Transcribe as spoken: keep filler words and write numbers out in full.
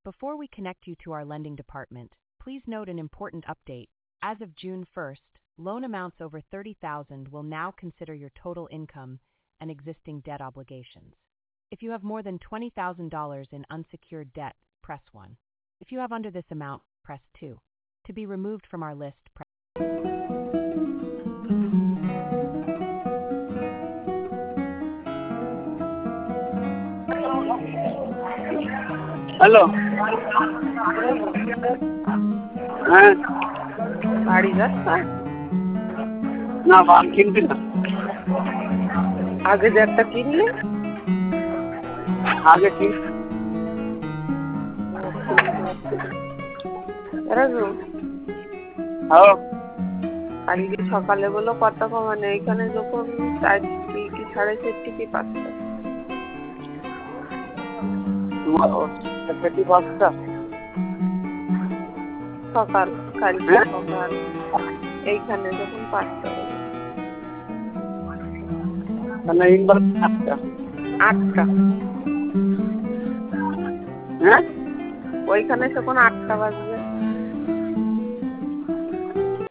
Before we connect you to our lending department, please note an important update. As of June first, loan amounts over thirty thousand dollars will now consider your total income and existing debt obligations. If you have more than twenty thousand dollars in unsecured debt, press one. If you have under this amount, press two. To be removed from our list, press hello হ্যাঁ বাড়ি যাচ্ছ? না বাল কিনবি না আগে যে একটা কিনলে আগে কিন রাজু হ্যালো আজকে সকালে বলো কত কমানে এখানে যখন চারটি কি সাড়ে চারটি কি পাঁচটা তোমার পেটি পাঁচটা সকাল কালকে সকাল এইখানে যখন পাঁচটা মানে ইনবার আটটা আটটা হ্যাঁ ওইখানে তখন আটটা বাজবে